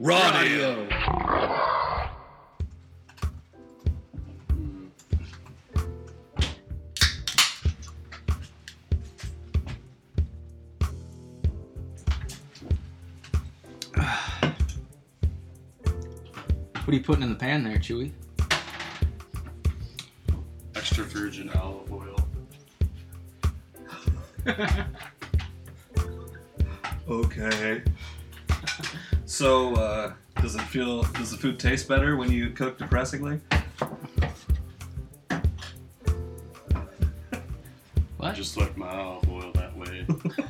Radio. What are you putting in the pan there, Chewy? Extra virgin olive oil. Okay. So, does the food taste better when you cook depressingly? What? Just like my olive oil that way.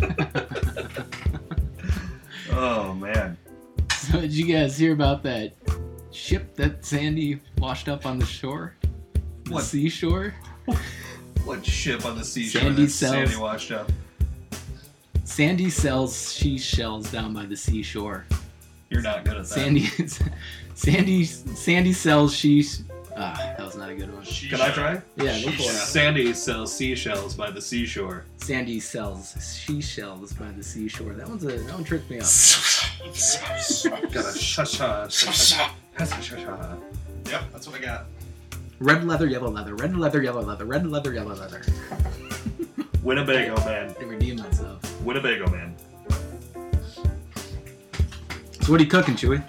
Oh, man. So did you guys hear about that ship that Sandy washed up on the shore? The What? seashore? What ship on the seashore Sandy that sells- Sandy washed up? Sandy sells seashells down by the seashore. You're not good at that. Sandy sells sheesh. That was not a good one. Can I try? Yeah, go for it. Sandy sells seashells by the seashore. Sandy sells seashells by the seashore. That one tricked me up. Gotta shush. Yep, that's what I got. Red leather, yellow leather. Red leather, yellow leather. Red leather, yellow leather. Winnebago man. They redeemed themselves. Winnebago man. So what are you cooking, Chewy?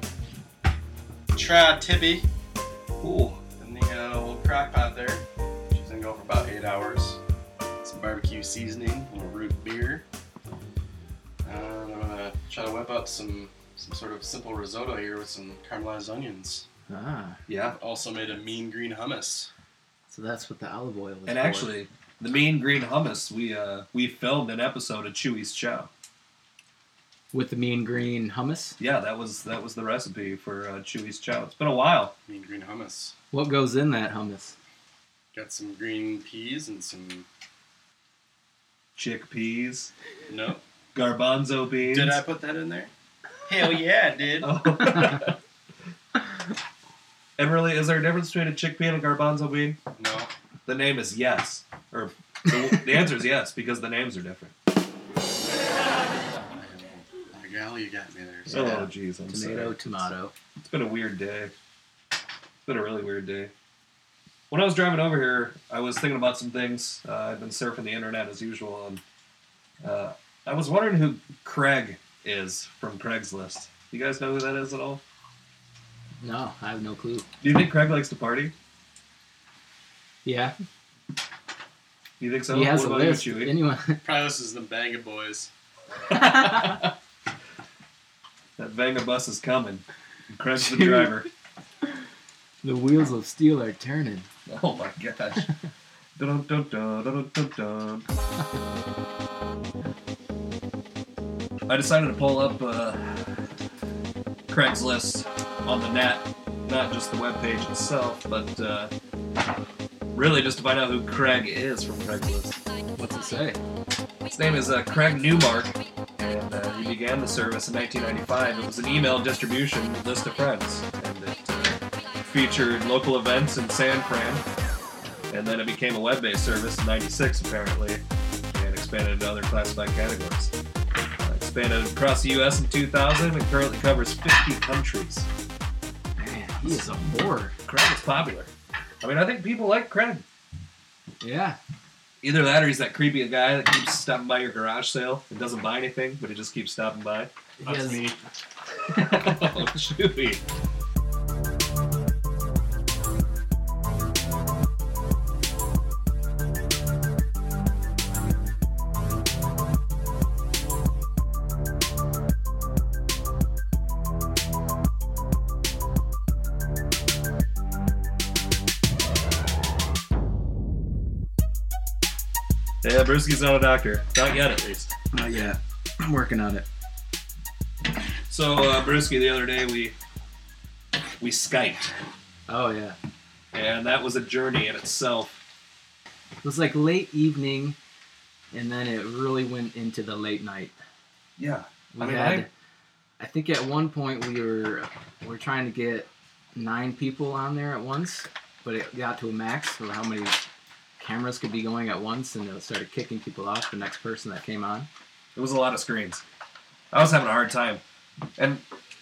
Try Tibby Ooh. in the little crock pot there. She's gonna go for about 8 hours. Some barbecue seasoning, a little root beer. And I'm gonna try to whip up some sort of simple risotto here with some caramelized onions. Yeah. Also made a mean green hummus. So that's what the olive oil is And for. actually, the mean green hummus, we filmed an episode of Chewy's Chow. With the mean green hummus? Yeah, that was the recipe for Chewy's Chow. It's been a while. Mean green hummus. What goes in that hummus? Got some green peas and some... Chickpeas, No. garbanzo beans. Did I put that in there? Hell yeah, I did. Oh. And really, is there a difference between a chickpea and a garbanzo bean? No. The name is yes. Or the answer is yes, because the names are different. My gal, you got me there. Oh, So. jeez, I'm Tomato, sorry. tomato. It's been a weird day. It's been a really weird day. When I was driving over here, I was thinking about some things. I've been surfing the internet as usual, and I was wondering who Craig is from Craigslist. You guys know who that is at all? No, I have no clue. Do you think Craig likes to party? Yeah, You think so? he has a What about list. you, Chewy? Anyone? Probably this is the Banga Boys. That Vanga bus is coming. And Craig's the driver. The wheels of steel are turning. Oh my gosh. Dun, dun, dun, dun, dun, dun. I decided to pull up Craigslist on the net, not just the webpage itself, but really just to find out who Craig is from Craigslist. What's it say? His name is Craig Newmark, and he began the service in 1995. It was an email distribution list of friends, and it featured local events in San Fran, and then it became a web-based service in 96 apparently, and expanded into other classified categories. Expanded across the U.S. in 2000 and currently covers 50 countries. Man, he is a bore. Craig is popular. I mean, I think people like Craig. Yeah. Either that or he's that creepy guy that keeps stopping by your garage sale and doesn't buy anything, but he just keeps stopping by. He That's has, me. Oh, Chewy. Yeah, Brewski's not a doctor. Not yet, at least. Not yet. I'm working on it. So, Brewski, the other day we Skyped, Oh, yeah. and that was a journey in itself. It was like late evening, and then it really went into the late night. Yeah. We I think at one point we were trying to get 9 people on there at once, but it got to a max for how many cameras could be going at once, and it started kicking people off the next person that came on. It was a lot of screens. I was having a hard time. And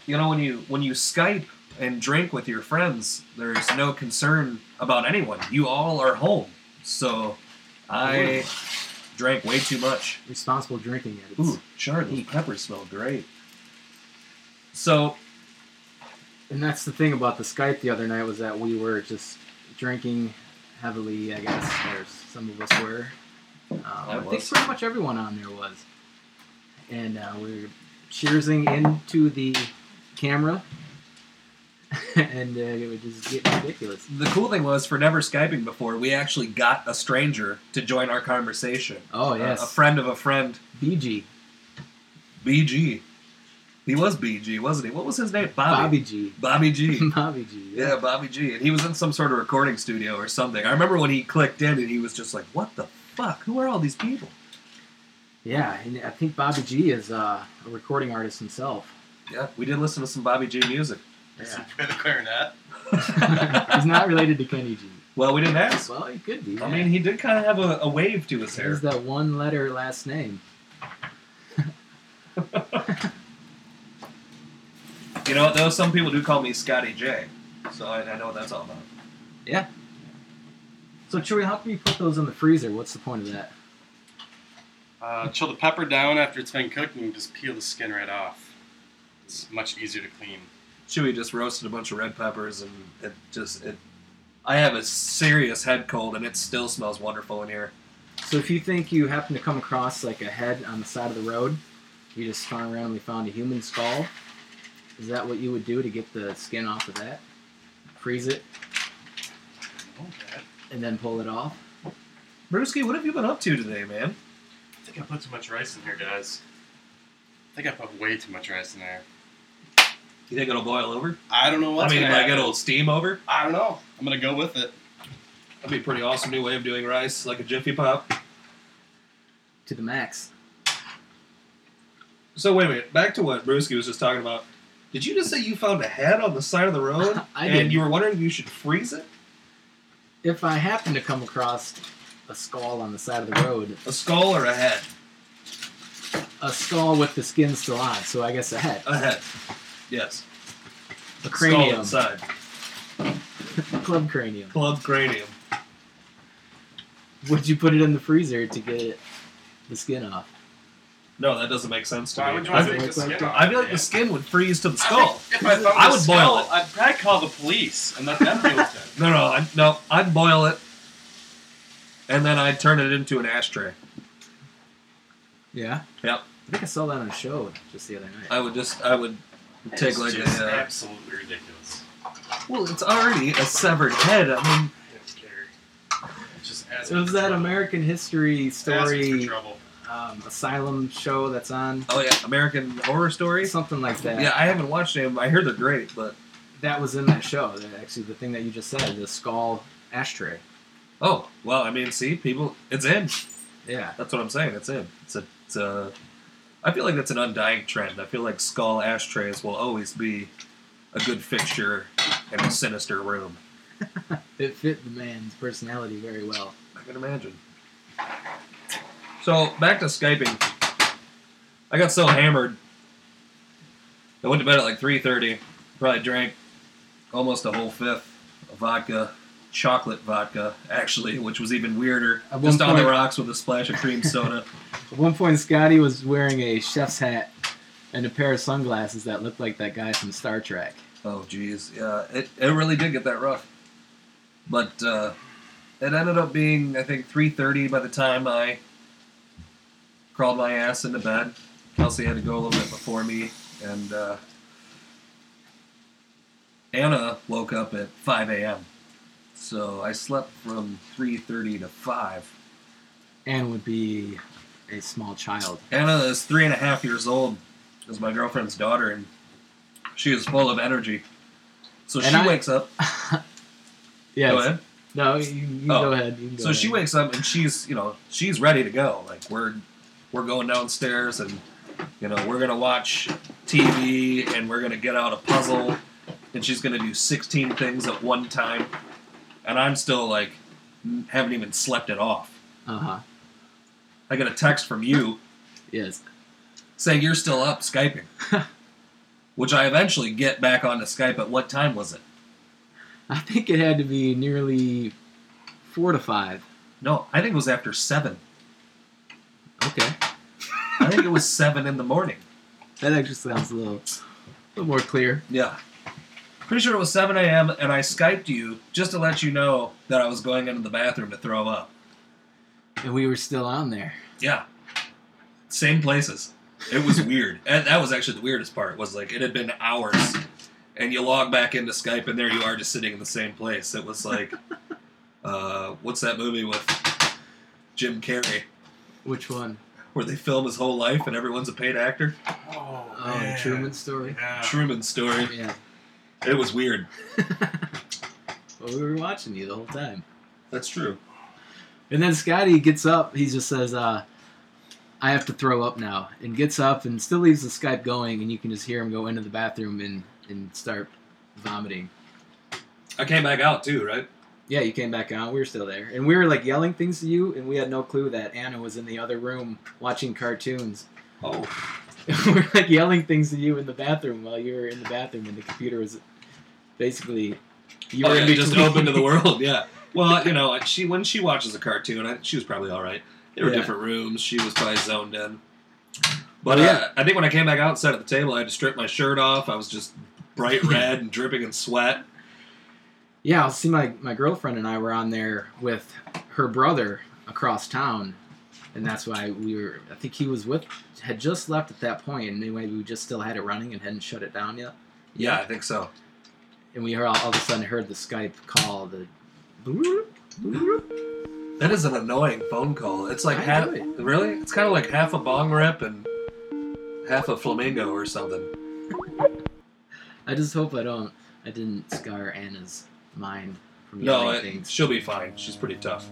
when you Skype and drink with your friends, there's no concern about anyone. You all are home. So I drank way too much. Responsible drinking it. Ooh, sure, those peppers smell great. So, and that's the thing about the Skype the other night was that we were just drinking heavily, I guess, or some of us were. I think pretty much everyone on there was. And we were cheersing into the camera, and it was just getting ridiculous. The cool thing was, for never Skyping before, we actually got a stranger to join our conversation. Oh, yes. A friend of a friend. BG. BG. He was BG, wasn't he? What was his name? Bobby G. Bobby G. Bobby G. Yeah, Bobby G. And he was in some sort of recording studio or something. I remember when he clicked in and he was just like, what the fuck? Who are all these people? Yeah, and I think Bobby G is a recording artist himself. Yeah, we did listen to some Bobby G music. Does he play the clarinet? He's not related to Kenny G. Well, we didn't ask. Well, he could be. I mean, he did kind of have a wave to his hair. He's that one-letter last name. You know, though, some people do call me Scotty J, so I know what that's all about. Yeah. So, Chewy, how can you put those in the freezer? What's the point of that? Chill the pepper down after it's been cooked and just peel the skin right off. It's much easier to clean. Chewy just roasted a bunch of red peppers, and I have a serious head cold, and it still smells wonderful in here. So if you think you happen to come across like a head on the side of the road, you just randomly found a human skull, is that what you would do to get the skin off of that? Freeze it, Okay. and then pull it off? Brewski, what have you been up to today, man? I think I put too much rice in here, guys. I think I put way too much rice in there. You think it'll boil over? I don't know what's I mean, gonna like happen. it'll steam over? I don't know. I'm gonna go with it. That'd be a pretty awesome new way of doing rice, like a Jiffy Pop. To the max. So wait a minute, back to what Brewski was just talking about. Did you just say you found a head on the side of the road? I and did. you were wondering if you should freeze it? If I happen to come across a skull on the side of the road, A skull or a head? a skull with the skin still on, so I guess a head. A head. Yes. A cranium. Skull inside. Club cranium. Club cranium. Would you put it in the freezer to get the skin off? No, that doesn't make sense to Why me. would you want to think take the it's skin like- off? I feel like the skin would freeze to the skull. If I found I the would boil skull, it. I'd probably call the police and let them deal with it. No, I'd boil it, and then I'd turn it into an ashtray. Yeah? Yep. I think I saw that on a show just the other night. I would take It's like just a. absolutely ridiculous. Well, it's already a severed head. I mean, It's scary. It just adds It was for that trouble. American History Asking Story for trouble. Asylum show that's on. oh yeah, American Horror Story. Something like that. Yeah, I haven't watched them. I heard they're great, but That was in that show. Actually, the thing that you just said, the skull ashtray. oh well. I mean, see, people, it's in. Yeah. That's what I'm saying. It's in. It's a. I feel like that's an undying trend. I feel like skull ashtrays will always be a good fixture in a sinister room. It fit the man's personality very well. I can imagine. So, back to Skyping. I got so hammered. I went to bed at like 3:30. Probably drank almost a whole fifth of vodka. Chocolate vodka, actually, which was even weirder. At one Just on the point- rocks with a splash of cream soda. At one point, Scotty was wearing a chef's hat and a pair of sunglasses that looked like that guy from Star Trek. Oh, geez. Yeah, it really did get that rough. But it ended up being, I think, 3:30 by the time I crawled my ass into bed. Kelsey had to go a little bit before me, and Anna woke up at 5 a.m. So I slept from 3:30 to 5. And would be a small child. Anna is 3.5 years old, is my girlfriend's daughter, and she is full of energy. So And she I- wakes up. Yes. Go ahead. No, you Oh. go ahead. You can go So she ahead. wakes up and she's ready to go. Like we're going downstairs and we're gonna watch TV and we're gonna get out a puzzle and she's gonna do 16 things at one time, and I'm still like haven't even slept it off. Uh-huh. I get a text from you Yes. saying you're still up Skyping. which I eventually get back onto Skype. At what time was it? I think it had to be nearly 4 to 5. No, I think it was after 7. Okay. I think it was 7 in the morning. That actually sounds a little more clear. Yeah. Pretty sure it was 7 a.m. and I Skyped you just to let you know that I was going into the bathroom to throw up. And we were still on there. Yeah. Same places. It was weird. And that was actually the weirdest part, was like it had been hours and you log back into Skype and there you are just sitting in the same place. It was like, what's that movie with Jim Carrey? Which one? Where they film his whole life and everyone's a paid actor? Oh, The Truman Story? Yeah. Truman Story. Yeah. It was weird. Well, we were watching you the whole time. That's true. And then Scotty gets up. He just says, I have to throw up now. And gets up and still leaves the Skype going. And you can just hear him go into the bathroom and start vomiting. I came back out too, right? Yeah, you came back out. We were still there. And we were like yelling things to you. And we had no clue that Anna was in the other room watching cartoons. Oh. We were like yelling things to you in the bathroom while you were in the bathroom. And the computer was basically... You were in just between. open to the world, yeah. Well, you know, when she watches a cartoon, she was probably all right. They were different rooms. She was probably zoned in. But I think when I came back out and sat at the table, I had to strip my shirt off. I was just bright red and dripping in sweat. Yeah, see, my girlfriend and I were on there with her brother across town, and that's why I think he had just left at that point, and anyway, we just still had it running and hadn't shut it down yet. Yeah, I think so. And we all of a sudden heard the Skype call, the bloop, bloop. That is an annoying phone call. It's like really? It's kind of like half a bong rip and half a flamingo or something. I just hope I didn't scar Anna's mind from yelling things. She'll be fine. She's pretty tough.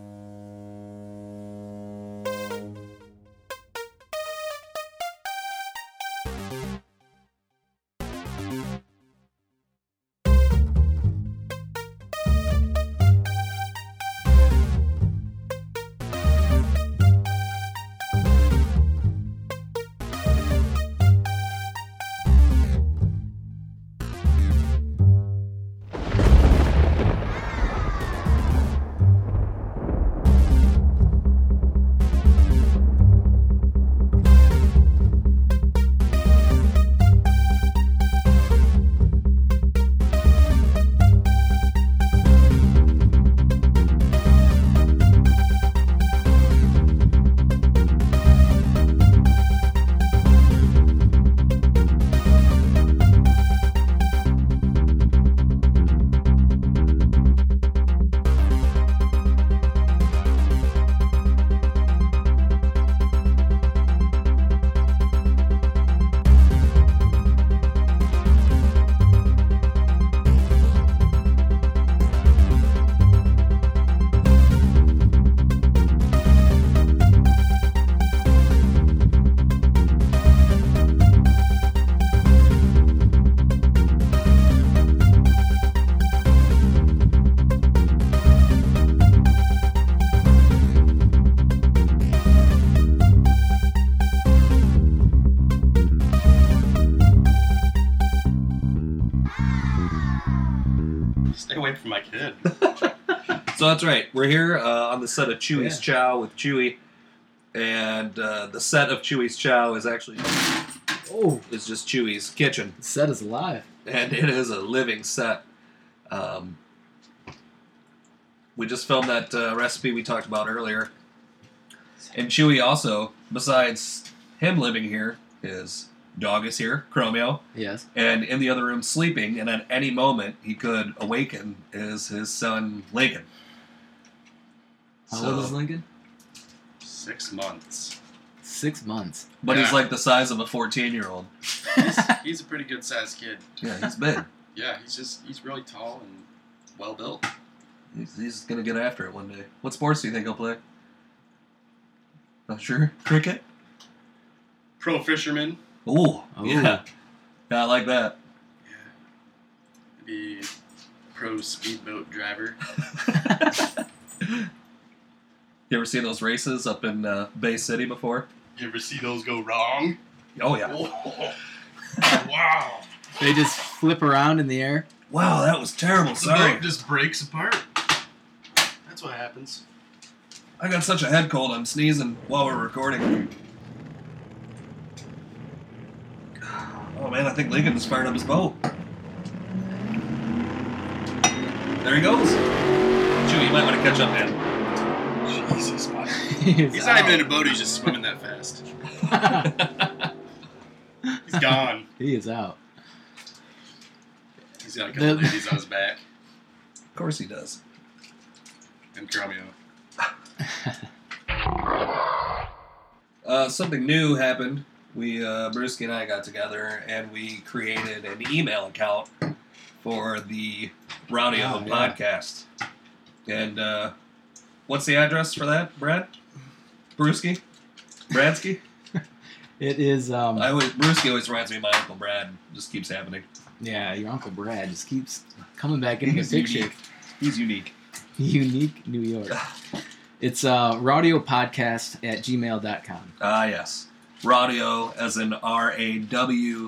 Stay away from my kid. So that's right. We're here on the set of Chewy's Chow with Chewy, and the set of Chewy's Chow is actually is just Chewy's kitchen, The set is alive. and it is a living set. We just filmed that recipe we talked about earlier, and Chewy also, besides him living here, his dog is here, Chromio. Yes. And in the other room sleeping, and at any moment he could awaken, is his son, Lincoln. How old is Lincoln? 6 months. 6 months. But Yeah. he's like the size of a 14-year-old. He's a pretty good sized kid. Yeah, he's big. Yeah, he's really tall and well built. He's going to get after it one day. What sports do you think he'll play? Not sure. Cricket? Pro fisherman. Ooh, Ooh. yeah. Yeah, I like that. Yeah. Maybe pro speedboat driver. You ever seen those races up in Bay City before? You ever see those go wrong? Oh, yeah. Oh. Wow. They just flip around in the air. Wow, that was terrible. The Sorry. boat just breaks apart. That's what happens. I got such a head cold, I'm sneezing while we're recording. Oh man, I think Lincoln just fired up his boat. There he goes. Chewie, you might want to catch up, man. Jesus, buddy. He's not even in a boat, he's just swimming that fast. He's gone. He is out. He's got a couple ladies on his back. Of course he does. And Cromio. Something new happened. Brewski and I got together and we created an email account for the Rowdio podcast. And what's the address for that, Brad? Brewski? Bradsky? It is. Brewski always reminds me of my Uncle Brad. Just keeps happening. Yeah, your Uncle Brad just keeps coming back into the He's picture. unique. He's unique. Unique New York. It's radiopodcast@gmail.com. Ah, yes. Rowdio, as in RAWDIO,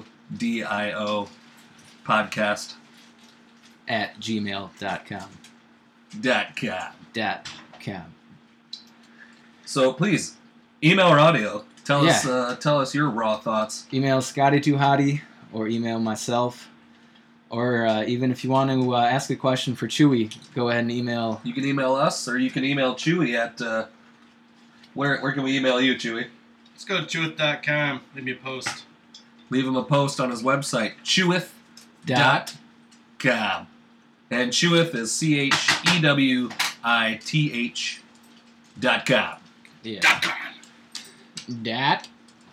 podcast. @gmail.com. .com. So please, email Rowdio. Tell us your raw thoughts. Email Scotty Too Hottie or email myself. Or even if you want to ask a question for Chewy, go ahead and email. You can email us, or you can email Chewy at where can we email you, Chewy? Let's go to chewith.com. Leave me a post. Leave him a post on his website, chewith.com. And Chewith is CHEWITH.com. Yeah. .com. Dat.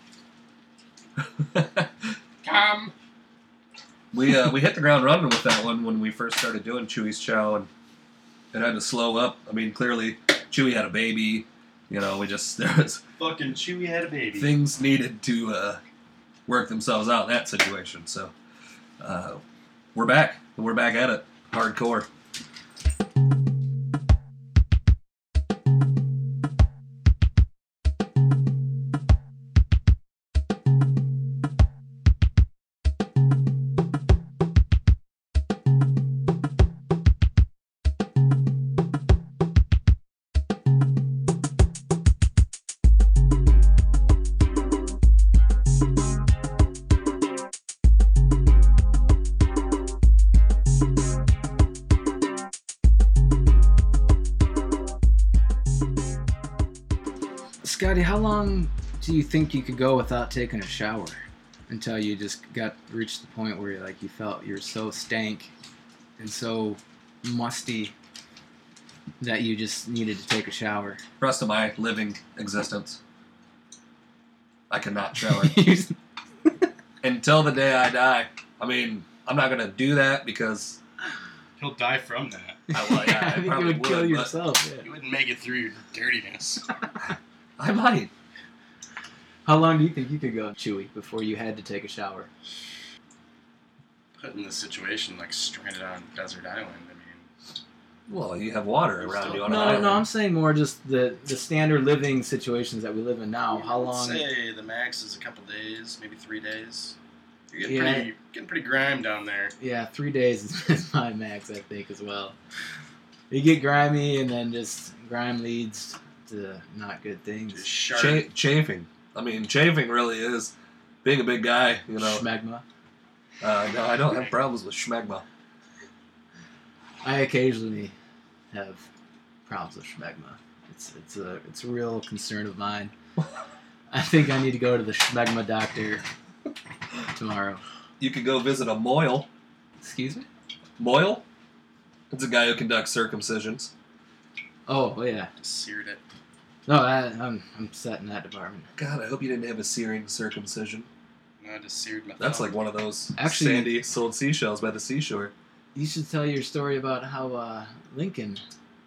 Com. We hit the ground running with that one when we first started doing Chewy's Chow, and it had to slow up. I mean, clearly, Chewy had a baby. You know, there was Fucking Chewy had a baby. things needed to work themselves out in that situation. So we're back. We're back at it, hardcore. Scotty, how long do you think you could go without taking a shower until you just reached the point where you felt you're so stank and so musty that you just needed to take a shower? Rest of my living existence, I cannot shower until the day I die. I mean, I'm not gonna do that because He'll die from that. I think you probably would kill but yourself. Yeah. You wouldn't make it through your dirtiness. I might. How long do you think you could go, Chewy, before you had to take a shower? Put in this situation like stranded on a desert island. I mean, Well, you have water around you on an No, island. I'm saying more just the standard living situations that we live in now. How long? I'd say the max is a couple days, maybe 3 days. You're getting pretty grime down there. Yeah, 3 days is my max, I think, as well. You get grimy, and then just grime leads to not good things. Just sharp. Chafing. I mean, chafing really is being a big guy, you know. Schmegma. No, I don't have problems with schmegma. I occasionally have problems with schmegma. It's a real concern of mine. I think I need to go to the schmegma doctor tomorrow. You could go visit a moil. Excuse me? Moil? It's a guy who conducts circumcisions. Oh, yeah. Just seared it. No, I'm set in that department. God, I hope you didn't have a searing circumcision. No, I just seared my That's thumb. like one of those Actually- sandy sold seashells by the seashore. You should tell your story about how Lincoln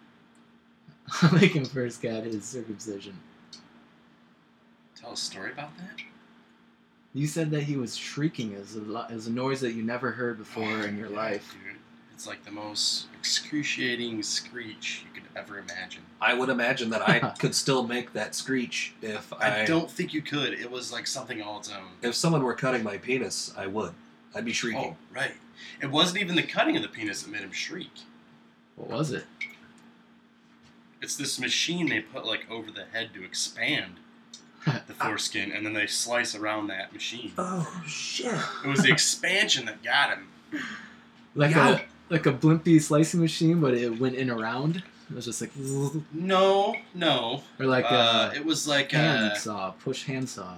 first got his circumcision. Tell a story about that? You said that he was shrieking as a noise that you never heard before in your life. Dude. It's like the most excruciating screech you could ever imagine. I would imagine that I could still make that screech if I don't think you could. It was like something all its own. If someone were cutting my penis, I would. I'd be shrieking. Oh, right. It wasn't even the cutting of the penis that made him shriek. What was it? It's this machine they put like over the head to expand the foreskin, and then they slice around that machine. Oh shit! It was the expansion that got him. Like Yeah. a blimpy slicing machine, but it went in around. It was just like No. or like It was like handsaw, push handsaw.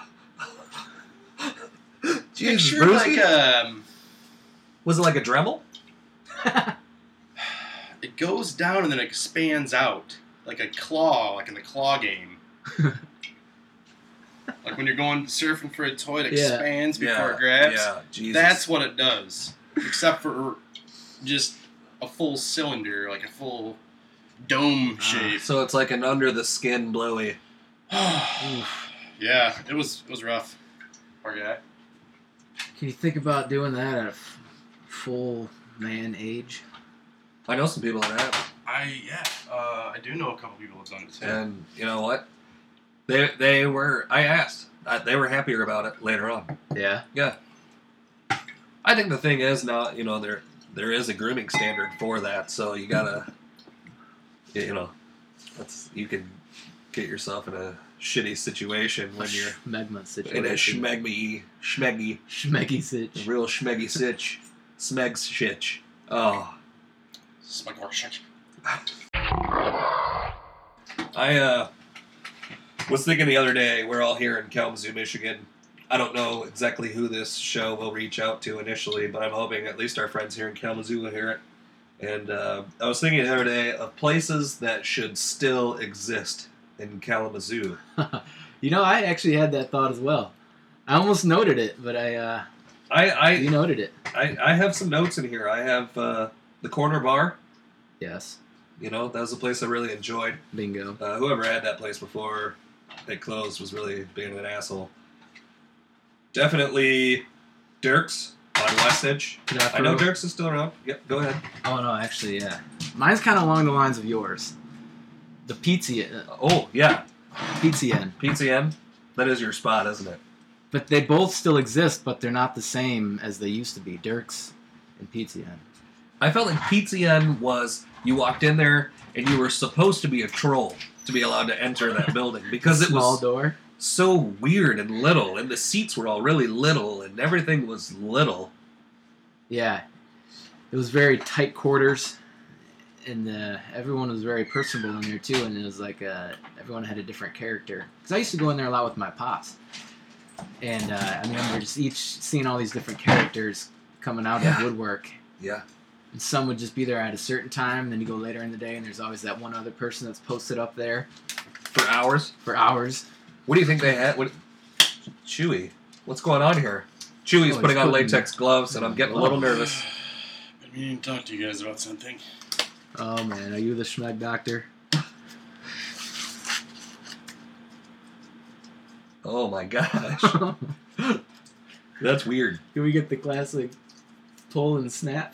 Jesus, picture Brucey? like Was it like a Dremel? it goes down and then expands out like a claw, like in the claw game. Like when you're going surfing for a toy, it Yeah. expands before it grabs. Yeah, Jesus. That's what it does, except for just a full cylinder, like a full dome shape. So it's like an under the skin blowy. Yeah, it was rough. Poor guy. Can you think about doing that at a full man age? I know some people that have. I do know a couple people have done it too. And you know what? They were. I asked. They were happier about it later on. Yeah. Yeah. I think the thing is now, you know, there is a grooming standard for that, so you gotta, you know, you can get yourself in a shitty situation when you're Schmegma situation. in a schmeggy, Schmeggy sitch. real schmeggy sitch, smegs shitch. Oh. Smugglers. I was thinking the other day, we're all here in Kalamazoo, Michigan. I don't know exactly who this show will reach out to initially, but I'm hoping at least our friends here in Kalamazoo will hear it. And I was thinking the other day of places that should still exist in Kalamazoo. You know, I actually had that thought as well. I almost noted it, but you noted it. I have some notes in here. I have the Corner Bar. Yes. You know, that was a place I really enjoyed. Bingo. Whoever had that place before it closed was really being an asshole. Definitely Dirk's on Westridge. I know Dirk's is still around. Yep, go ahead. Oh, no, actually, yeah. Mine's kind of along the lines of yours. The Pizza. Oh, yeah. Pizza Inn. Pizza Inn. That is your spot, isn't it? But they both still exist, but they're not the same as they used to be. Dirk's and Pizza Inn. I felt like Pizza Inn was, you walked in there and you were supposed to be a troll to be allowed to enter that building because it Small was door. so weird and little, and the seats were all really little, and everything was little. Yeah. It was very tight quarters, and everyone was very personable in there, too, and it was like everyone had a different character. Because I used to go in there a lot with my pops. And I remember just each seeing all these different characters coming out of woodwork. Yeah. And some would just be there at a certain time, and then you go later in the day, and there's always that one other person that's posted up there. For hours? For hours. What do you think they had? Chewy, what's going on here? Chewy's putting on latex gloves, and I'm getting a little nervous. Been meaning to talk to you guys about something. Oh, man. Are you the Schmeg doctor? Oh, my gosh. That's weird. Can we get the classic pull and snap?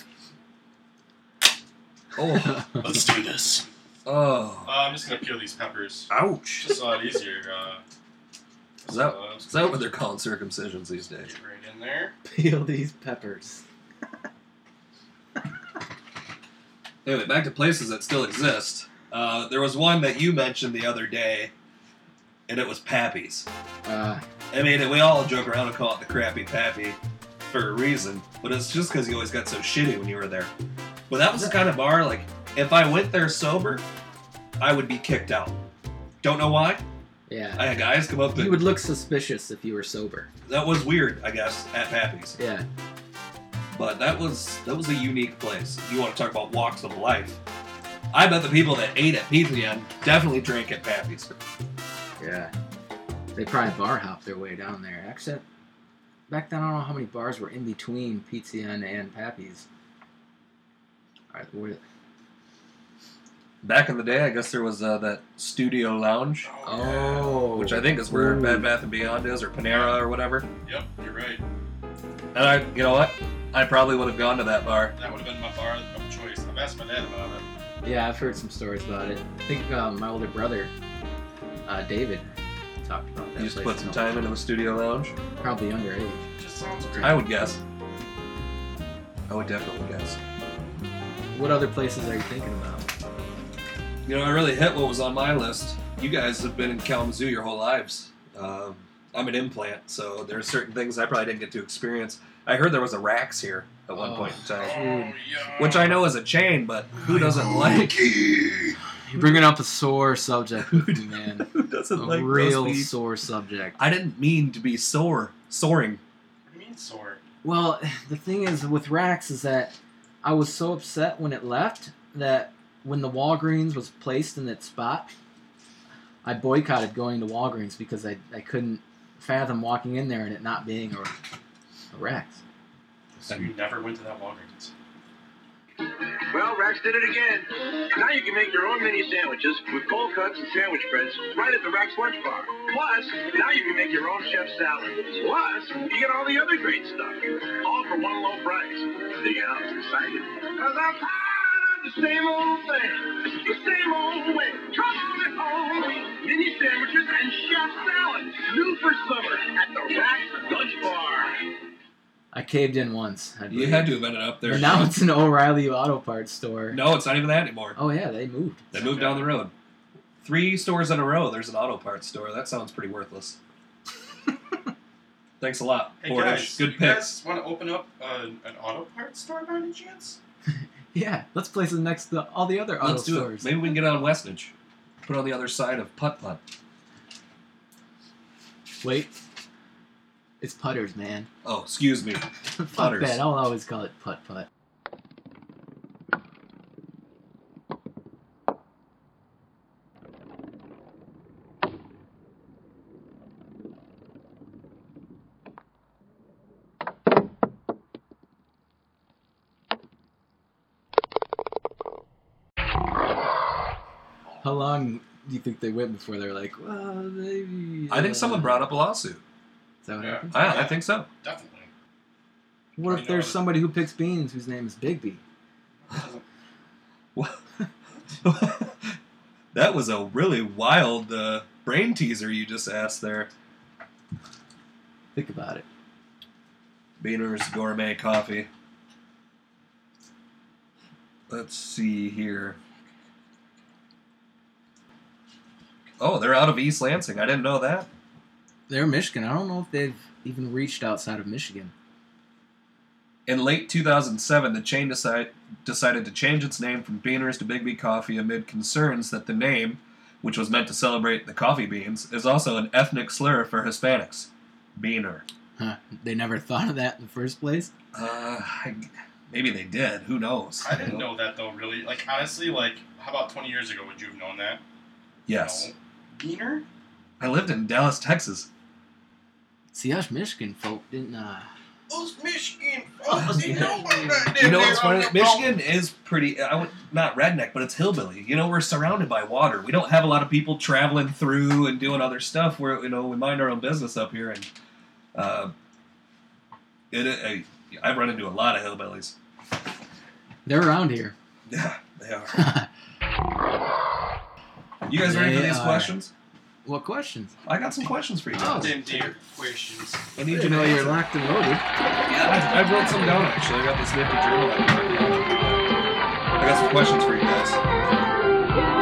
Oh. Let's do this. Oh. I'm just gonna peel these peppers. Ouch. Just a lot easier. Is that what they're calling circumcisions these days? Get right in there. Peel these peppers. Anyway, back to places that still exist. There was one that you mentioned the other day, and it was Pappy's. I mean, we all joke around and call it the crappy Pappy for a reason, but it's just because you always got so shitty when you were there. But that was the kind of bar, like, if I went there sober, I would be kicked out. Don't know why. Yeah. I had guys come up You and... would look suspicious if you were sober. That was weird, I guess, at Pappy's. Yeah. But that was a unique place. You want to talk about walks of life. I bet the people that ate at Pizza Inn definitely drank at Pappy's. Yeah. They probably bar hopped their way down there. Actually, back then I don't know how many bars were in between Pizza Inn and Pappy's. Back in the day, I guess there was that Studio Lounge, Oh. which I think is where Ooh. Bed Bath & Beyond is, or Panera or whatever. Yep, you're right. And you know what? I probably would have gone to that bar. That would have been my bar of choice. I've asked my dad about it. Yeah, I've heard some stories about it. I think my older brother, David, talked about that. You just place put in some Oak time Ridge. into the studio lounge. Probably younger age. Just sounds great. I would guess. I would definitely guess. What other places are you thinking about? You know, I really hit what was on my list. You guys have been in Kalamazoo your whole lives. I'm an implant, so there are certain things I probably didn't get to experience. I heard there was a Rax here at one point in time, Oh, yeah. which I know is a chain, but who doesn't like? You're bringing up a sore subject with me, man. Who doesn't A like real roast beef? sore subject. I didn't mean to be soaring. What do you mean sore? Well, the thing is with Rax is that I was so upset when it left that when the Walgreens was placed in its spot, I boycotted going to Walgreens because I couldn't fathom walking in there and it not being a Rax. So you never went to that Walgreens? Well, Rax did it again. Now you can make your own mini sandwiches with cold cuts and sandwich breads right at the Rax lunch bar. Plus, now you can make your own chef salad. Plus, you get all the other great stuff, all for one low price. So you know, it's exciting. Because I'm tired of the same old thing, the same old way. Come on at home, mini sandwiches and chef salad, new for summer at the Rax lunch bar. I caved in once. I You believe. had to have been up there. And now it's an O'Reilly Auto Parts store. No, it's not even that anymore. Oh yeah, they moved. They moved down the road. 3 stores in a row, there's an auto parts store. That sounds pretty worthless. Thanks a lot, Hey Portage. guys, Good you pick. guys want to open up an auto parts store by any chance? Yeah, let's place it next to all the other auto Let's do stores. it. Maybe we can get on Westnedge. Put it on the other side of Putt Putt. Wait. It's putters, man. Oh, excuse me. Fuck Putters. that. I'll always call it putt-putt. How long do you think they went before they're like, well, maybe... I think someone brought up a lawsuit. Is that what Yeah. happened? I think so. Definitely. What I if there's know. somebody who picks beans whose name is Bigby? That was a really wild brain teaser you just asked there. Think about it. Beaner's Gourmet Coffee. Let's see here. Oh, they're out of East Lansing. I didn't know that. They're Michigan. I don't know if they've even reached outside of Michigan. In late 2007, the chain decided to change its name from Beaner's to Big B Coffee amid concerns that the name, which was meant to celebrate the coffee beans, is also an ethnic slur for Hispanics. Beaner. Huh. They never thought of that in the first place? Maybe they did. Who knows? I didn't know that though, really. Like, honestly, like, how about 20 years ago would you have known that? Yes. No. Beaner? I lived in Dallas, Texas. See, us Michigan folk didn't, Those Michigan folks, they know about that. You know what's funny? Michigan is pretty, not redneck, but it's hillbilly. You know, we're surrounded by water. We don't have a lot of people traveling through and doing other stuff. We're, we mind our own business up here. And I've run into a lot of hillbillies. they're around here. Yeah, they are. You guys ready for They these are. questions? What questions? I got some questions for you Oh. guys. Them dear questions. I need You you to know you're answer. locked and loaded. Yeah, I wrote some down actually. I got this nifty journal that I'm working on. I got some questions for you guys.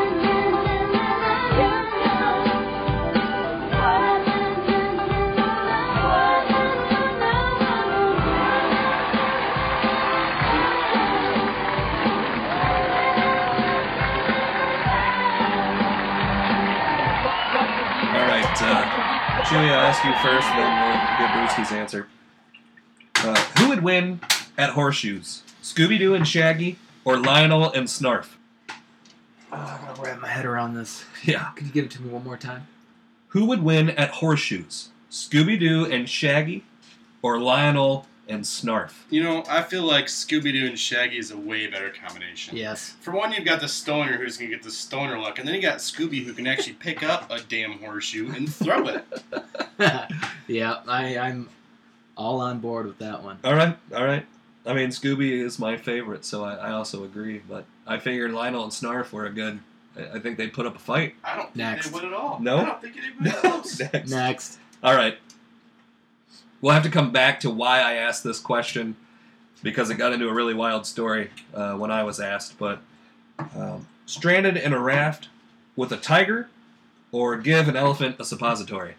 All right, Julia, I'll ask you first, then we'll get Brewski's answer. Who would win at horseshoes? Scooby-Doo and Shaggy, or Lionel and Snarf? Oh, I gotta wrap my head around this. Yeah. Could you give it to me one more time? Who would win at horseshoes? Scooby-Doo and Shaggy, or Lionel and Snarf? You know, I feel like Scooby-Doo and Shaggy is a way better combination. Yes. For one, you've got the stoner who's going to get the stoner look, and then you got Scooby who can actually pick up a damn horseshoe and throw it. Yeah, I'm all on board with that one. All right. I mean, Scooby is my favorite, so I also agree. But I figured Lionel and Snarf were a good. I think they'd put up a fight. I don't think Next. they would at all. No? I don't think anybody else. Next. All right. We'll have to come back to why I asked this question because it got into a really wild story when I was asked. But stranded in a raft with a tiger or give an elephant a suppository?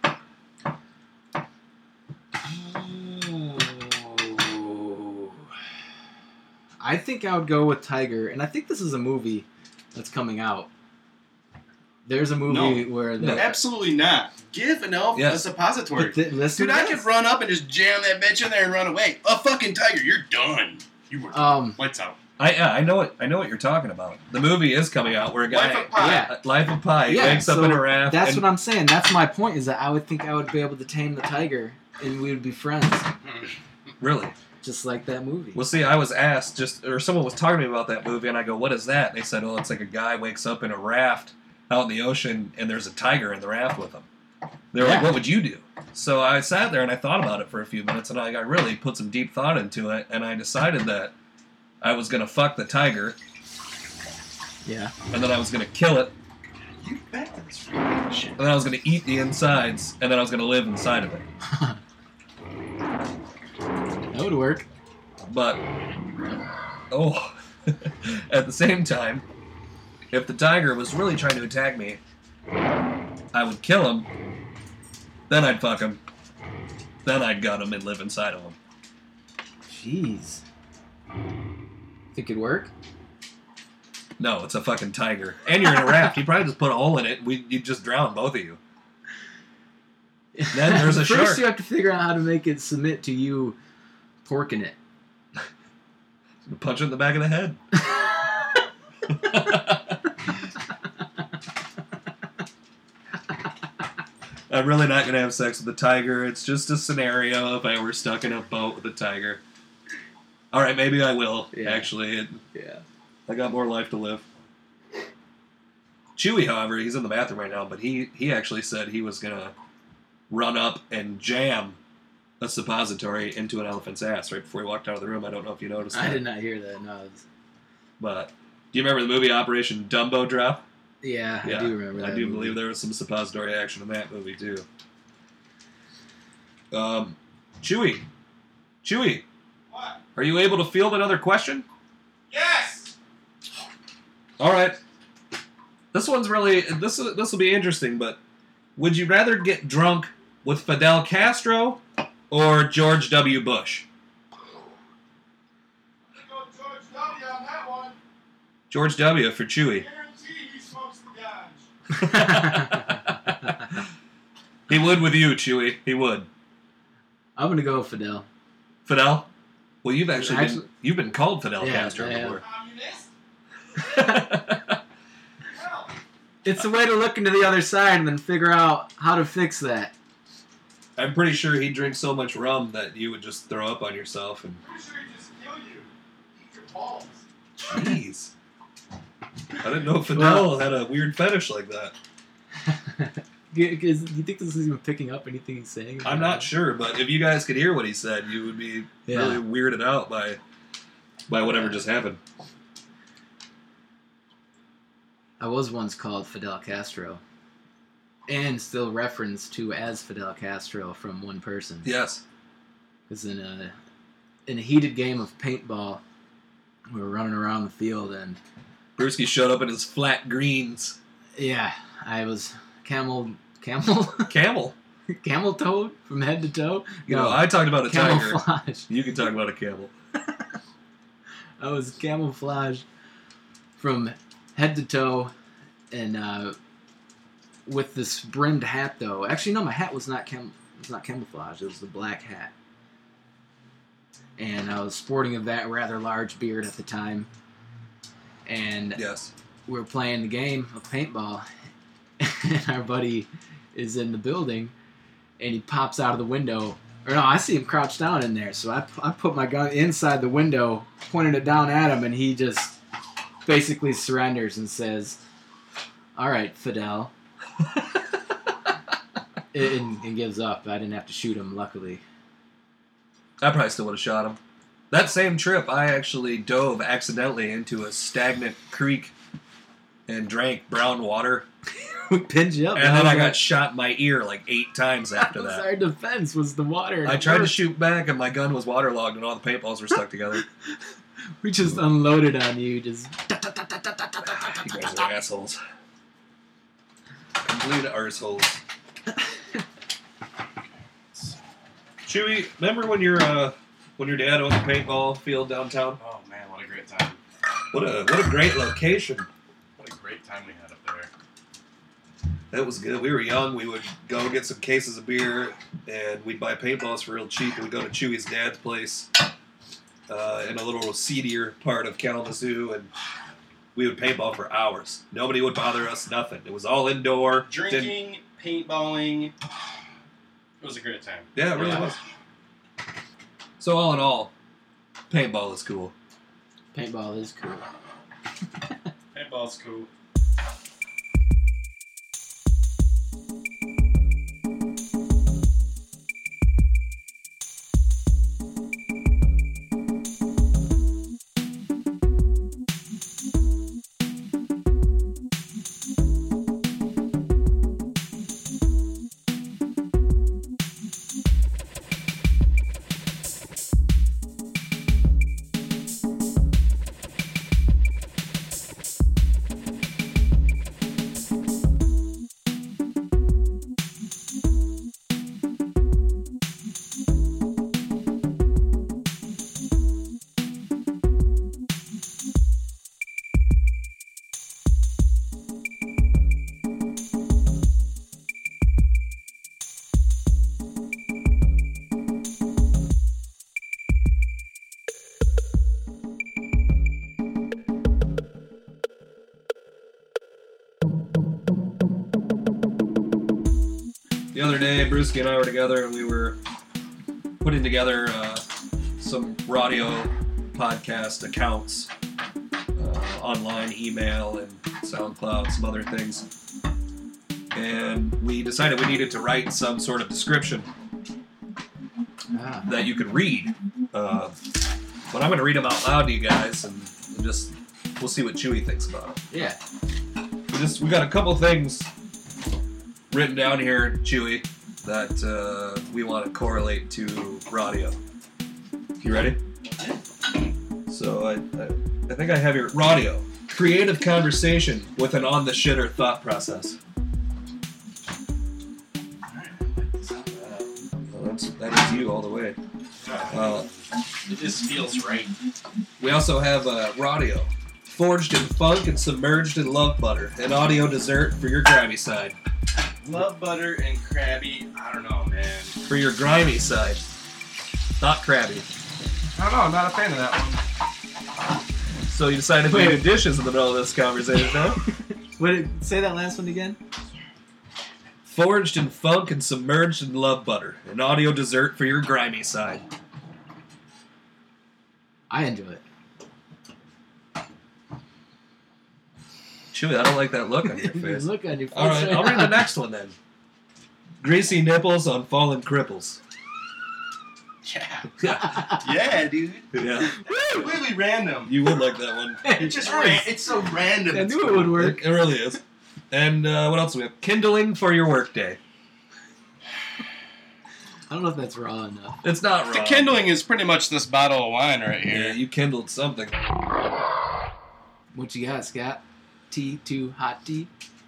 I think I would go with Tiger, and I think this is a movie that's coming out. There's a movie where the, Absolutely not. Give an elf Yes. a suppository. listen Dude, to I this. could run up and just jam that bitch in there and run away. A fucking tiger, you're done. You were lights out. I know what you're talking about. The movie is coming out where a guy Life of Pi. Yeah. Life of Pi Yeah, wakes up so in a raft. That's and what I'm saying. That's my point. Is that I would think I would be able to tame the tiger, and we would be friends, really. just like that movie. Well, see, I was asked or someone was talking to me about that movie, and I go, "What is that?" And they said, "Oh, it's like a guy wakes up in a raft out in the ocean, and there's a tiger in the raft with him." They're like, Yeah. "What would you do?" So I sat there and I thought about it for a few minutes, and I really put some deep thought into it, and I decided that I was gonna fuck the tiger, Yeah. and then I was gonna kill it, You back to this freaking shit. and then I was gonna eat the insides, and then I was gonna live inside of it. That would work. But, at the same time, if the tiger was really trying to attack me, I would kill him, then I'd fuck him, then I'd gut him and live inside of him. Jeez. Think it'd work? No, it's a fucking tiger. And you're in a raft. You probably just put a hole in it, and you'd just drown both of you. Then there's a First, shark. you have to figure out how to make it submit to you porking it. Punch it in the back of the head. I'm really not going to have sex with a tiger. It's just a scenario if I were stuck in a boat with a tiger. All right, maybe I will, Yeah. actually. Yeah. I got more life to live. Chewie, however, he's in the bathroom right now, but he actually said he was going to run up and jam a suppository into an elephant's ass right before he walked out of the room. I don't know if you noticed that. I did not hear that. No. But do you remember the movie Operation Dumbo Drop? Yeah, I do remember that. I do movie. believe there was some suppository action in that movie too. Chewie, What? are you able to field another question? Yes! All right. This one's really this will be interesting. But would you rather get drunk with Fidel Castro or George W. Bush? Go George W. on that one. George W. for Chewie. Guarantee he smokes the ganj. He would with you, Chewie. He would. I'm gonna go with Fidel. Fidel? Well, you've been called Fidel Yeah, Castro I have. before. Communist? Hell, It's a way to look into the other side and then figure out how to fix that. I'm pretty sure he'd drink so much rum that you would just throw up on yourself. And pretty sure he just kill you. Eat your balls. jeez, I didn't know Fidel had a weird fetish like that. Do you think this is even picking up anything he's saying? I'm not sure, but if you guys could hear what he said, you would be really weirded out by whatever just happened. I was once called Fidel Castro, and still referenced to as Fidel Castro from one person. Yes. Because in a heated game of paintball, we were running around the field, and Brewski showed up in his flat greens. yeah, I was camel Camel. toed from head to toe. You know, I talked about a tiger. camouflage. You can talk about a camel. I was camouflaged from head to toe, and with this brimmed hat though. Actually, no, my hat was not camouflage. It was the black hat, and I was sporting a rather large beard at the time. And Yes. we were playing the game of paintball, and our buddy is in the building, and he pops out of the window. Or no, I see him crouched down in there, so I put my gun inside the window, pointed it down at him, and he just basically surrenders and says, "All right, Fidel," and gives up. I didn't have to shoot him, luckily. I probably still would have shot him. That same trip, I actually dove accidentally into a stagnant creek and drank brown water. We pinned you up. And then I got shot in my ear like 8 times after That was that. our defense, was the water. I tried to shoot back, and my gun was waterlogged, and all the paintballs were stuck together. We just unloaded on you, just... You guys are assholes. Complete arseholes. Chewy, remember when your dad owned the paintball field downtown? Oh man, what a great time! What a great location. What a great time we had up there. That was good. We were young. We would go get some cases of beer, and we'd buy paintballs for real cheap. And we'd go to Chewy's dad's place in a little seedier part of Kalamazoo, and we would paintball for hours. Nobody would bother us, nothing. It was all indoor. Drinking, paintballing. It was a great time. Yeah, it really was. So all in all, paintball is cool. Paintball is cool. Paintball's cool. The other day, Brewski and I were together, and we were putting together some radio podcast accounts, online, email, and SoundCloud, some other things. And we decided we needed to write some sort of description that you could read. But I'm going to read them out loud to you guys, and just we'll see what Chewy thinks about it. Yeah. We got a couple things written down here, Chewy, that we want to correlate to radio. You ready? So I think I have your radio. Creative conversation with an on-the-shitter thought process. Well, that is you all the way. It just feels right. We also have radio. Forged in funk and submerged in love butter. An audio dessert for your grimy side. Love butter and crabby. I don't know, man. For your grimy side. Not crabby. I don't know. I'm not a fan of that one. So you decided to do dishes in the middle of this conversation, huh? Say that last one again? Forged in funk and submerged in love butter. An audio dessert for your grimy side. I enjoy it. Chewy, I don't like that look on your face. Look on your face. Alright, I'll read the next one then. Greasy nipples on fallen cripples. Yeah. Yeah, dude. Yeah. Completely random. You would like that one. It just it's so random. I knew it would work. It really is. And what else do we have? Kindling for your workday. I don't know if that's raw enough. It's not wrong. The kindling is pretty much this bottle of wine right here. Yeah, you kindled something. What you got, Scott? Tea, too hot tea?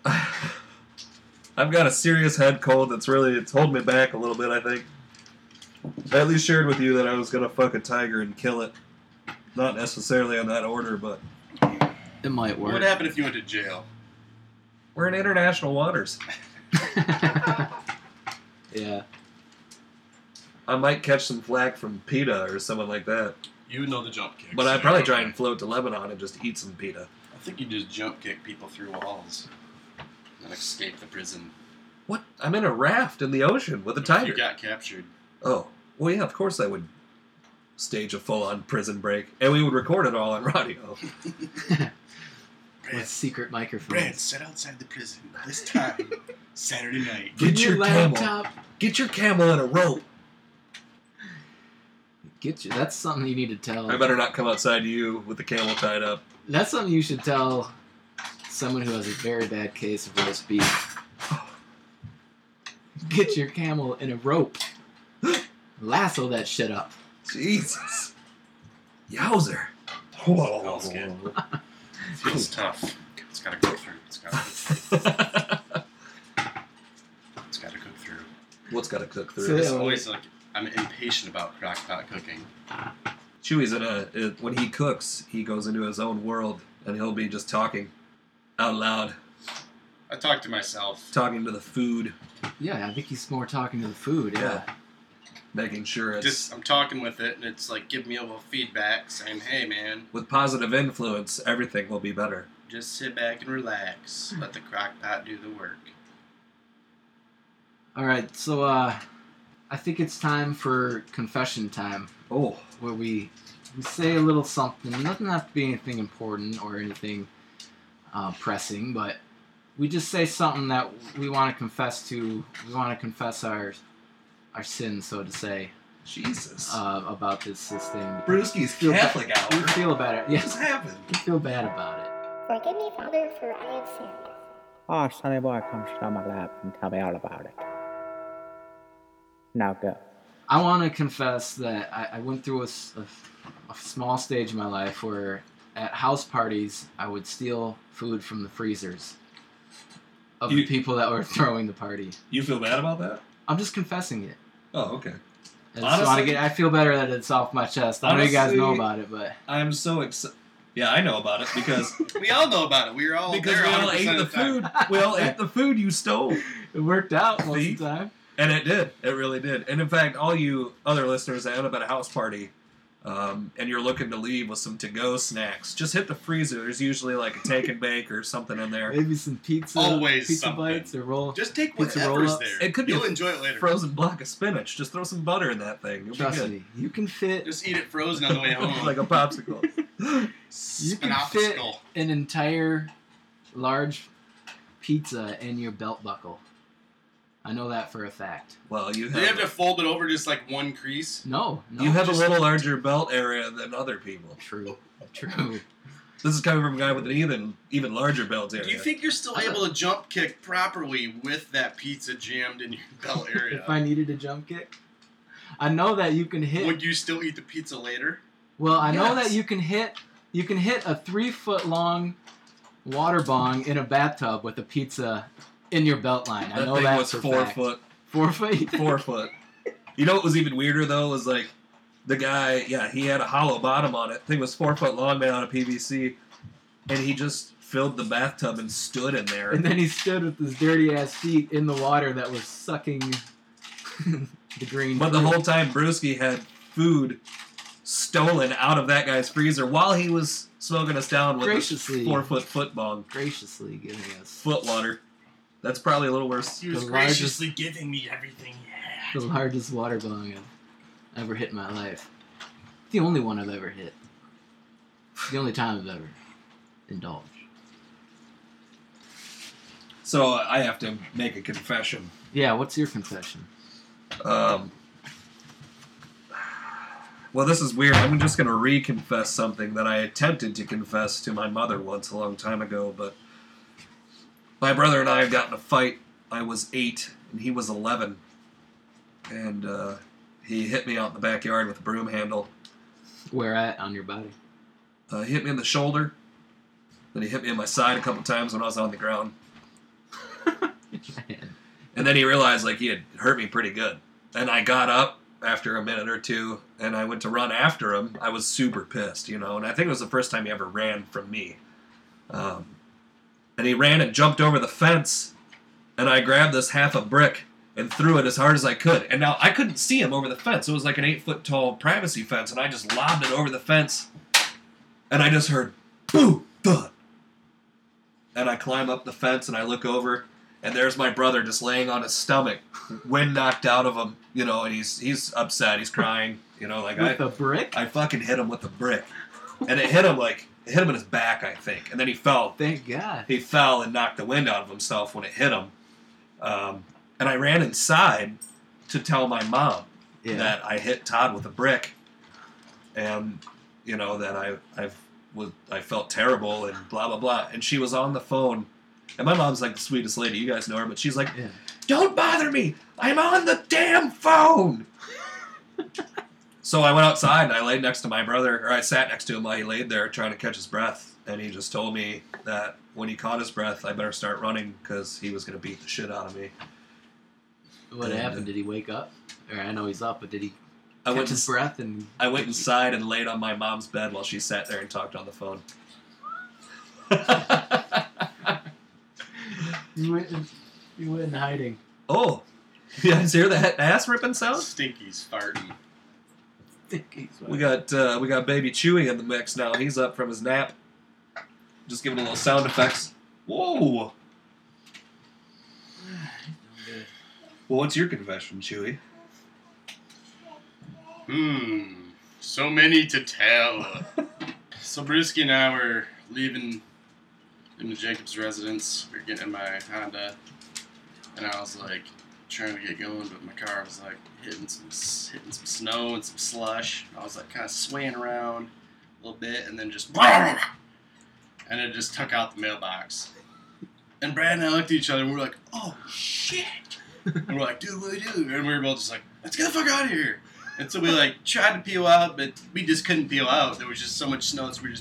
I've got a serious head cold it's holding me back a little bit, I think. I at least shared with you that I was going to fuck a tiger and kill it. Not necessarily on that order, but It might work. What would happen if you went to jail? we're in international waters. Yeah. I might catch some flack from PETA or someone like that. You would know the jump kicks. But I'd probably try and float to Lebanon and just eat some PETA. I think you just jump kick people through walls and escape the prison. What? I'm in a raft in the ocean with a If tiger. you got captured. Oh. Well, yeah, of course I would stage a full-on prison break. And we would record it all on radio. With secret microphones. Brad, sit outside the prison this time, Saturday night. Get your camel. laptop. Get your camel in a rope. That's something you need to tell. I better not come outside to you with the camel tied up. That's something you should tell someone who has a very bad case of roast beef. Get your camel in a rope. Lasso that shit up. Jesus. Yowzer. Smells good. Feels tough. It's gotta go through. It's gotta cook through. What's got to cook So, through? It's always like I'm impatient about crockpot cooking. Chewy's when he cooks, he goes into his own world, and he'll be just talking out loud, I talk to myself. talking to the food, Yeah, I think he's more talking to the food. Yeah. making sure it's I'm talking with it, and it's like giving me a little feedback, saying, "Hey, man, with positive influence. Everything will be better. just sit back and relax. Let the crockpot do the work." All right, so I think it's time for confession time, Oh, where we say a little something. It doesn't have to be anything important or anything pressing, but we just say something that we want to confess to. We want to confess our sins, so to say, Jesus. about this thing. Brewski's Feel ba- Catholic We hour. feel bad. What Yes, just happened? we feel bad about it. Forgive me, Father, for I have sinned. Oh, Sonny boy, come sit on my lap and tell me all about it. Now go. I want to confess that I went through a small stage in my life where at house parties I would steal food from the freezers of the You- people that were throwing the party. You feel bad about that? I'm just confessing it. Oh, okay. I just want to Honestly- I feel better that it's off my chest. I know you guys know Honestly- about it, but I'm so excited. Yeah, I know about it because We all know about it. We were all because there we all 100% ate the of time. food. We all ate the food you stole. it worked out most See? of the time. And it did. It really did. And in fact, all you other listeners that end up at a house party and you're looking to leave with some to-go snacks, just hit the freezer. There's usually like a take and bake or something in there. Maybe some pizza, Always pizza something. bites or roll. Just take Pizza whatever's roll-ups. there. It could be You'll a enjoy it later. frozen block of spinach. Just throw some butter in that thing. You'll Trust be good. me, you can fit Just eat it frozen on the way home. Like a popsicle. You can fit Spinopsicle. an entire large pizza in your belt buckle. I know that for a fact. Well, you Do you have to have fold it over just like one crease? No. you have a just- little larger belt area than other people. True. This is coming from a guy with an even larger belt area. Do you think you're still able to jump kick properly with that pizza jammed in your belt area? If I needed a jump kick, I know that you can hit. Would you still eat the pizza later? Well, I know Yes. that you can hit. You can hit a 3-foot long water bong in a bathtub with a pizza in your belt line. I that know thing that was for 4 fact. foot. 4 foot. 4 foot. You know what was even weirder though was like the guy. Yeah, he had a hollow bottom on it. Thing was 4 foot long, made out of PVC, and he just filled the bathtub and stood in there. And then he stood with his dirty ass feet in the water that was sucking the green. But the fruit. whole time, Brewski had food stolen out of that guy's freezer while he was smoking us down with Graciously. a 4 foot bong. graciously giving us Foot water. That's probably a little worse. He was The largest- graciously giving me everything he had. the largest water bong I've ever hit in my life. The only one I've ever hit. The only time I've ever indulged. So I have to make a confession. Yeah, what's your confession? Well, this is weird. I'm just going to re-confess something that I attempted to confess to my mother once a long time ago, but my brother and I had gotten in a fight. I was 8 and he was 11, and he hit me out in the backyard with a broom handle. Where at on your body? He hit me in the shoulder, then he hit me in my side a couple times when I was on the ground, and then he realized like he had hurt me pretty good. And I got up after a minute or two, and I went to run after him. I was super pissed, you know, and I think it was the first time he ever ran from me. And he ran and jumped over the fence, and I grabbed this half a brick and threw it as hard as I could. And now I couldn't see him over the fence. It was like an 8-foot tall privacy fence, and I just lobbed it over the fence, and I just heard, boo, thud. And I climb up the fence, and I look over, and there's my brother just laying on his stomach, wind knocked out of him, you know, and he's upset, he's crying, you know, like With a brick? I fucking hit him with a brick, and it hit him in his back, I think, and then he fell. Thank God. He fell and knocked the wind out of himself when it hit him, and I ran inside to tell my mom Yeah. that I hit Todd with a brick, and you know that I felt terrible and blah blah blah. And she was on the phone, and my mom's like the sweetest lady. You guys know her, but she's like, Yeah. "Don't bother me. I'm on the damn phone." So I went outside and I laid next to my brother, or I sat next to him while he laid there trying to catch his breath, and he just told me that when he caught his breath, I better start running because he was going to beat the shit out of me. What happened? Did he wake up? Or I know he's up, but did he I catch went his breath? And I went inside and laid on my mom's bed while she sat there and talked on the phone. you went in hiding. Oh, you guys hear that ass ripping sound? Stinky's farting. We got baby Chewy in the mix now. He's up from his nap. Just giving a little sound effects. Whoa. Well, what's your confession, Chewy? So many to tell. So Brewski and I were leaving Jacob's residence. We were getting in my Honda, and I was like trying to get going, but my car was like hitting some snow and some slush. I was like kind of swaying around a little bit, and then just and it just took out the mailbox. And Brad and I looked at each other, and we were like, "Oh shit!" And we're like, "Dude, what do we do?" And we were both just like, "Let's get the fuck out of here!" And so we like tried to peel out, but we just couldn't peel out. There was just so much snow, so we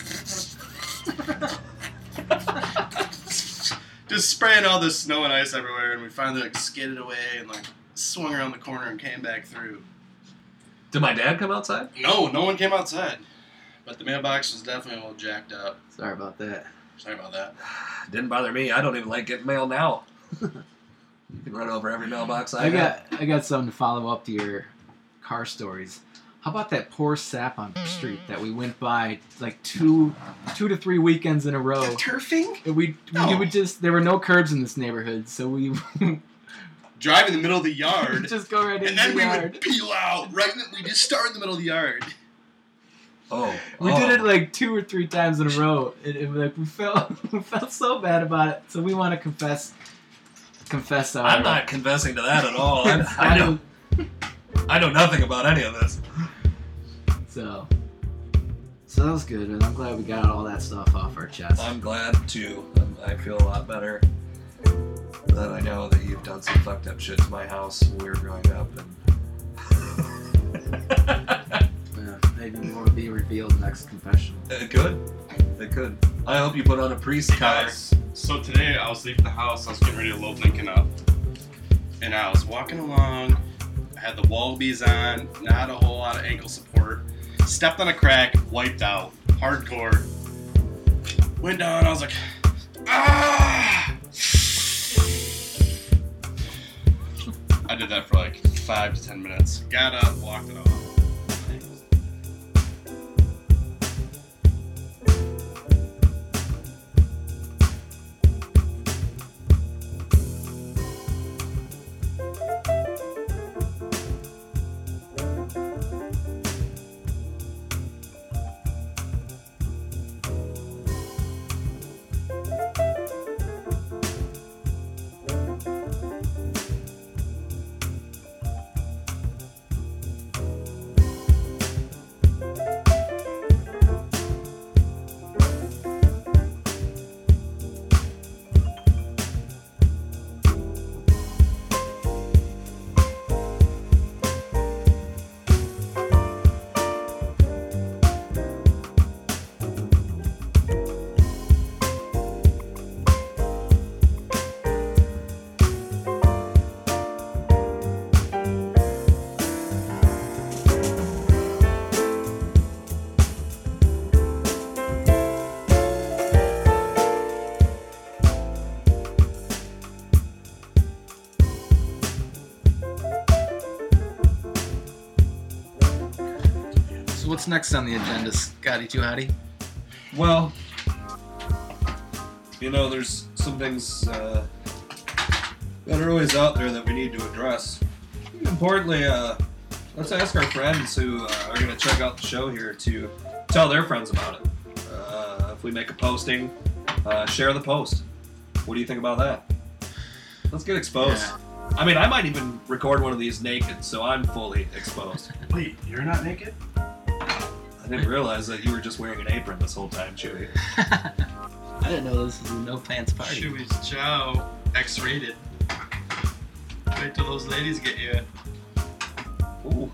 just spraying all this snow and ice everywhere. And we finally like skidded away and like swung around the corner and came back through. Did my dad come outside? No one came outside. But the mailbox was definitely a little jacked up. Sorry about that. Sorry about that. Didn't bother me. I don't even like getting mail now. You can run over every mailbox I got. I got something to follow up to your car stories. How about that poor sap on the street that we went by like two to three weekends in a row? Turfing? And we would just, there were no curbs in this neighborhood, so we Drive in the middle of the yard. just go right and into then the we yard. would peel out. We just start in the middle of the yard. We did it like 2 or 3 times in a row. Like we felt so bad about it. So we want to confess our. I'm not confessing to that at all. I know nothing about any of this. So that was good, and I'm glad we got all that stuff off our chest. I'm glad too. I feel a lot better that I know that you've done some fucked up shit to my house when we were growing up. Yeah, maybe more will be revealed next confession. It could. I hope you put on a priest collar. Guys, so today I was leaving the house. I was getting ready to load Lincoln up, and I was walking along. I had the Wallabies on, not a whole lot of ankle support. Stepped on a crack, wiped out, hardcore. Went down. I was like, ah! I did that for like 5 to 10 minutes. Got up, walked it off. So what's next on the agenda, Scotty Too Hotty? Well, there's some things that are always out there that we need to address. Importantly, let's ask our friends who are going to check out the show here to tell their friends about it. If we make a posting, share the post. What do you think about that? Let's get exposed. Yeah. I mean, I might even record one of these naked, so I'm fully exposed. Wait, you're not naked? I didn't realize that you were just wearing an apron this whole time, Chewy. I didn't know this was a no pants party. Chewy's Chow, X-rated. Wait till those ladies get you. Ooh.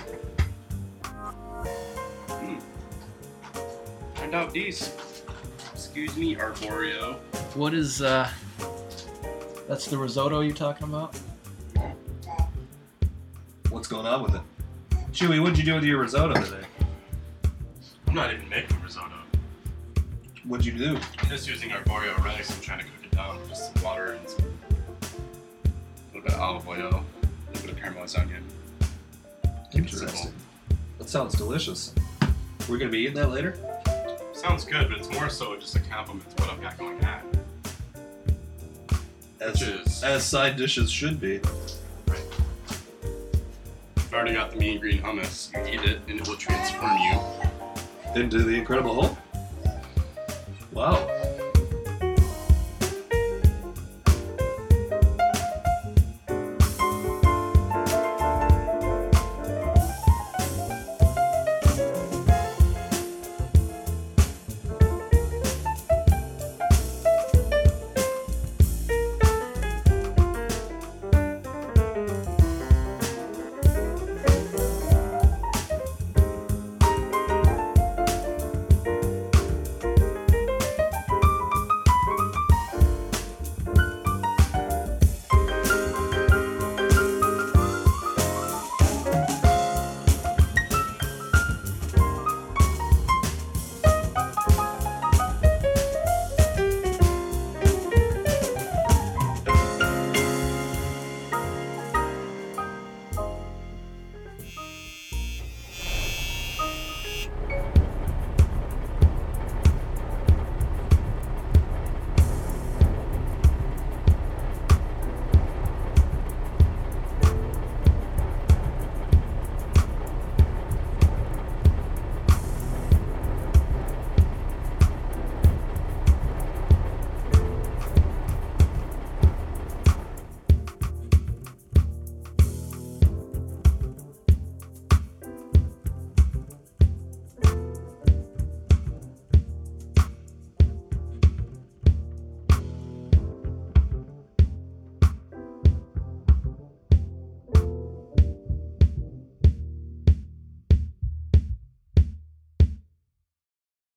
Find out these. Excuse me, Arborio. What is that's the risotto you're talking about? What's going on with it? Chewy, what'd you do with your risotto today? I'm not even making risotto. What'd you do? I'm just using Arborio rice. I'm trying to cook it down with just some water and some, a little bit of olive oil, a little bit of caramelized onion. Keep it simple. Interesting. That sounds delicious. We're gonna be eating that later? Sounds good, but it's more so just a compliment to what I've got going on. As side dishes should be. Right. I've already got the mean green hummus. You eat it, and it will transform you. Into the Incredible Hulk? Wow.